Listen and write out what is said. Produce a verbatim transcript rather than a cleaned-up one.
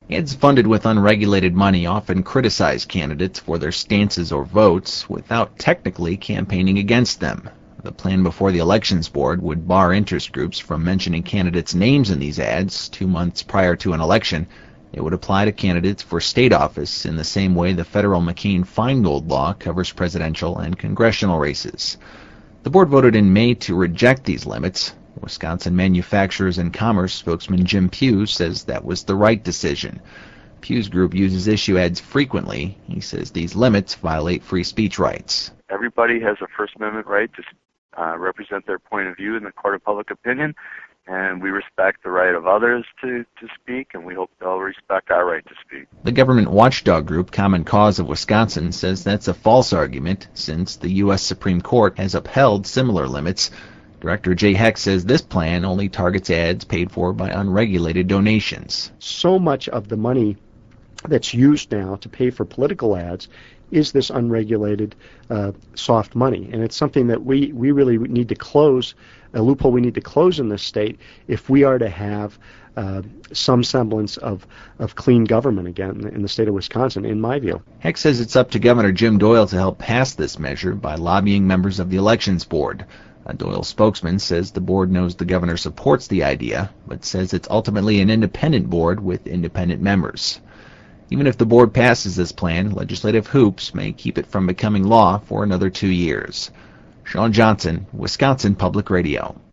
Ads funded with unregulated money often criticize candidates for their stances or votes without technically campaigning against them. The plan before the Elections Board would bar interest groups from mentioning candidates' names in these ads two months prior to an election. It would apply to candidates for state office in the same way the federal McCain-Feingold law covers presidential and congressional races. The board voted in May to reject these limits. Wisconsin Manufacturers and Commerce spokesman Jim Pugh says that was the right decision. Pugh's group uses issue ads frequently. He says these limits violate free speech rights. Everybody has a First Amendment right to uh, represent their point of view in the court of public opinion, and we respect the right of others to, to speak, and we hope they'll respect our right to speak. The government watchdog group Common Cause of Wisconsin says that's a false argument, since the U S Supreme Court has upheld similar limits. Director Jay Heck says this plan only targets ads paid for by unregulated donations. So much of the money that's used now to pay for political ads is this unregulated uh, soft money. And it's something that we, we really need to close, a loophole we need to close in this state if we are to have uh, some semblance of, of clean government again in the state of Wisconsin, in my view. Heck says it's up to Governor Jim Doyle to help pass this measure by lobbying members of the Elections Board. A Doyle spokesman says the board knows the governor supports the idea, but says it's ultimately an independent board with independent members. Even if the board passes this plan, legislative hoops may keep it from becoming law for another two years. Sean Johnson, Wisconsin Public Radio.